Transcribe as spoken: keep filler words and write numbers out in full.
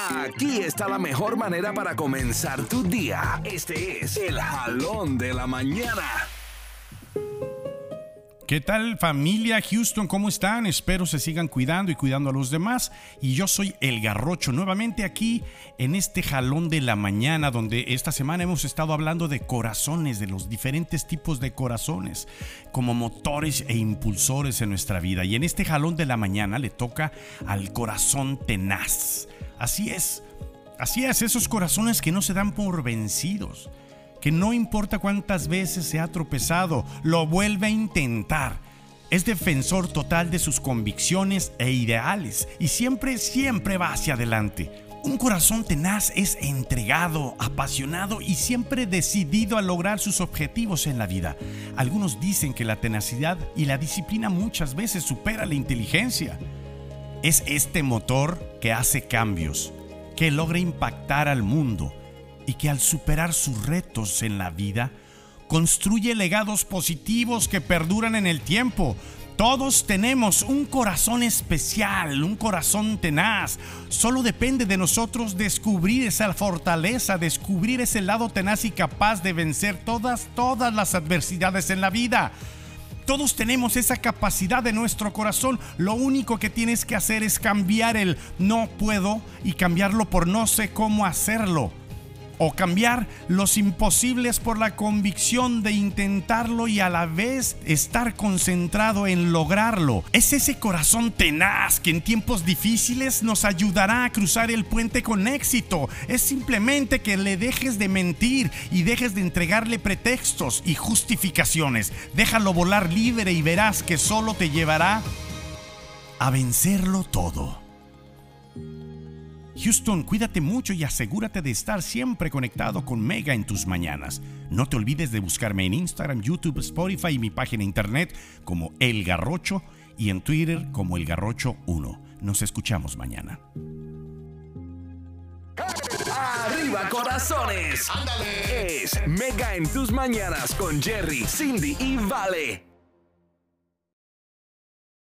Aquí está la mejor manera para comenzar tu día. Este es el Jalón de la Mañana. ¿Qué tal, familia Houston? ¿Cómo están? Espero se sigan cuidando y cuidando a los demás. Y yo soy El Garrocho, nuevamente aquí en este Jalón de la Mañana, donde esta semana hemos estado hablando de corazones, de los diferentes tipos de corazones, como motores e impulsores en nuestra vida. Y en este Jalón de la Mañana le toca al corazón tenaz. Así es, así es, esos corazones que no se dan por vencidos, que no importa cuántas veces se ha tropezado, lo vuelve a intentar. Es defensor total de sus convicciones e ideales y siempre, siempre va hacia adelante. Un corazón tenaz es entregado, apasionado y siempre decidido a lograr sus objetivos en la vida. Algunos dicen que la tenacidad y la disciplina muchas veces supera la inteligencia. Es este motor que hace cambios, que logra impactar al mundo y que al superar sus retos en la vida, construye legados positivos que perduran en el tiempo. Todos tenemos un corazón especial, un corazón tenaz. Solo depende de nosotros descubrir esa fortaleza, descubrir ese lado tenaz y capaz de vencer todas, todas las adversidades en la vida. Todos tenemos esa capacidad de nuestro corazón. Lo único que tienes que hacer es cambiar el no puedo y cambiarlo por no sé cómo hacerlo. O cambiar los imposibles por la convicción de intentarlo y a la vez estar concentrado en lograrlo. Es ese corazón tenaz que en tiempos difíciles nos ayudará a cruzar el puente con éxito. Es simplemente que le dejes de mentir y dejes de entregarle pretextos y justificaciones. Déjalo volar libre y verás que solo te llevará a vencerlo todo. Houston, cuídate mucho y asegúrate de estar siempre conectado con Mega en tus mañanas. No te olvides de buscarme en Instagram, YouTube, Spotify y mi página internet como El Garrocho y en Twitter como El Garrocho uno. Nos escuchamos mañana. ¡Arriba, corazones! ¡Ándale! Es Mega en tus mañanas con Jerry, Cindy y Vale.